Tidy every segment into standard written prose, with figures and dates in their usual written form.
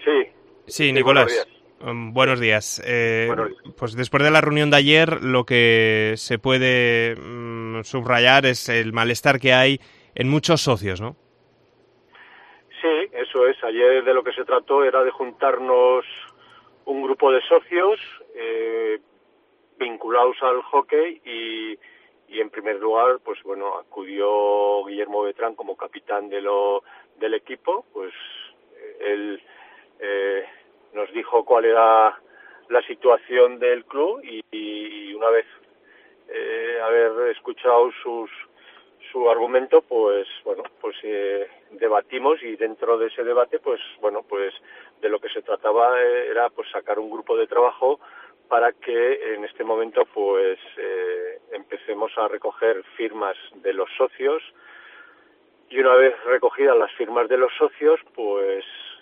Sí. Sí, Nicolás. Buenos días. Pues después de la reunión de ayer, lo que se puede subrayar es el malestar que hay en muchos socios, ¿no? Sí, eso es. Ayer de lo que se trató era de juntarnos un grupo de socios vinculados al hockey y en primer lugar, pues bueno, acudió Guillermo Betrán como capitán del equipo, pues él nos dijo cuál era la situación del club y una vez haber escuchado su argumento, pues bueno, pues debatimos y dentro de ese debate, pues bueno, pues de lo que se trataba era pues sacar un grupo de trabajo para que en este momento pues empecemos a recoger firmas de los socios y una vez recogidas las firmas de los socios, pues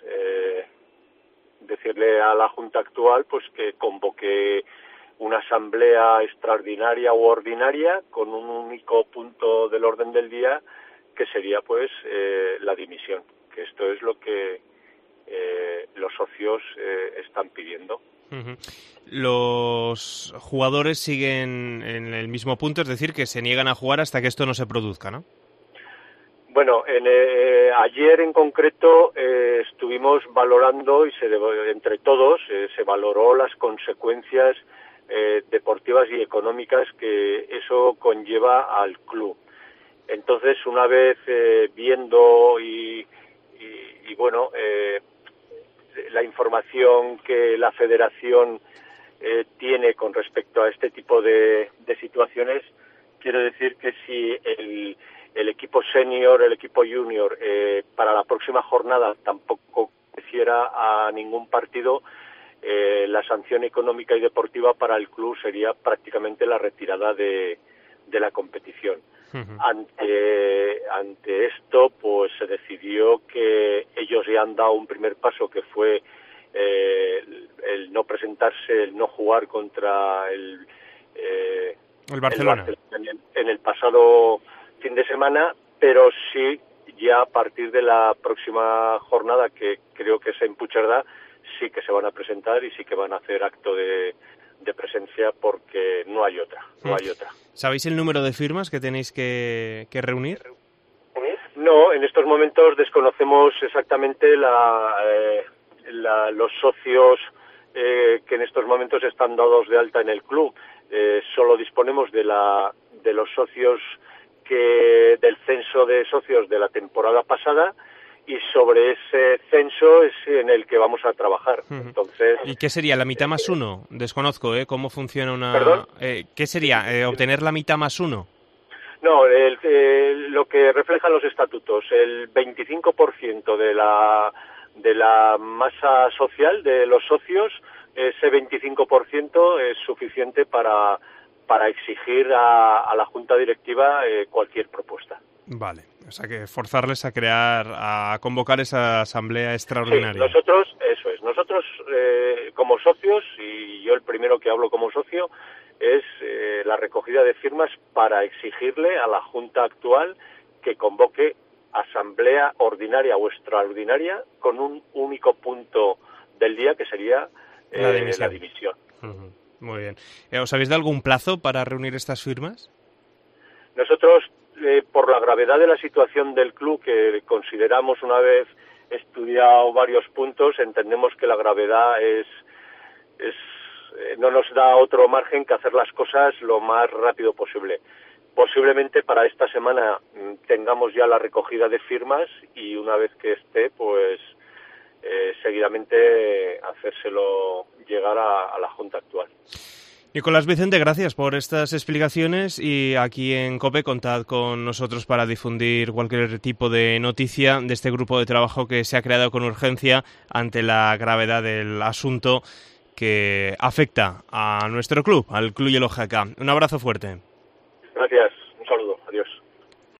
decirle a la Junta actual pues que convoque una asamblea extraordinaria u ordinaria con un único punto del orden del día que sería pues la dimisión, que esto es lo que los socios están pidiendo. Uh-huh. Los jugadores siguen en el mismo punto, es decir, que se niegan a jugar hasta que esto no se produzca, ¿no? Bueno, ayer en concreto estuvimos valorando y entre todos se valoró las consecuencias deportivas y económicas que eso conlleva al club. Entonces, una vez viendo y bueno, la información que la Federación tiene con respecto a este tipo de situaciones, quiero decir que si el equipo senior, el equipo junior, para la próxima jornada tampoco hiciera a ningún partido, la sanción económica y deportiva para el club sería prácticamente la retirada de la competición. Uh-huh. Ante esto, pues se decidió que ellos ya han dado un primer paso, que fue el no presentarse, el no jugar contra el Barcelona en el pasado fin de semana, pero sí ya a partir de la próxima jornada, que creo que es en Puigcerdá, sí que se van a presentar y sí que van a hacer acto de presencia porque no hay otra. ¿Sabéis el número de firmas que tenéis que reunir? No, en estos momentos desconocemos exactamente los socios que en estos momentos están dados de alta en el club. Solo disponemos de los socios del censo de socios de la temporada pasada, y sobre ese censo es en el que vamos a trabajar. Entonces, ¿y qué sería la mitad más uno? Desconozco, cómo funciona una... ¿Perdón? ¿Qué sería? ¿Obtener la mitad más uno? No, lo que reflejan los estatutos, el 25% de la masa social de los socios, ese 25% es suficiente para exigir a la Junta Directiva cualquier propuesta. Vale, o sea que forzarles a convocar esa asamblea extraordinaria. Sí, nosotros como socios, y yo el primero que hablo como socio, es la recogida de firmas para exigirle a la Junta actual que convoque asamblea ordinaria o extraordinaria con un único punto del día, que sería la dimisión. Uh-huh. Muy bien. ¿Os habéis dado algún plazo para reunir estas firmas? Nosotros, por la gravedad de la situación del club, que consideramos, una vez estudiado varios puntos, entendemos que la gravedad no nos da otro margen que hacer las cosas lo más rápido posible. Posiblemente para esta semana tengamos ya la recogida de firmas y una vez que esté, pues seguidamente hacérselo llegar a la Junta actual. Nicolás Vicente, gracias por estas explicaciones, y aquí en COPE contad con nosotros para difundir cualquier tipo de noticia de este grupo de trabajo que se ha creado con urgencia ante la gravedad del asunto que afecta a nuestro club, al Club Hielo GK. Un abrazo fuerte. Gracias.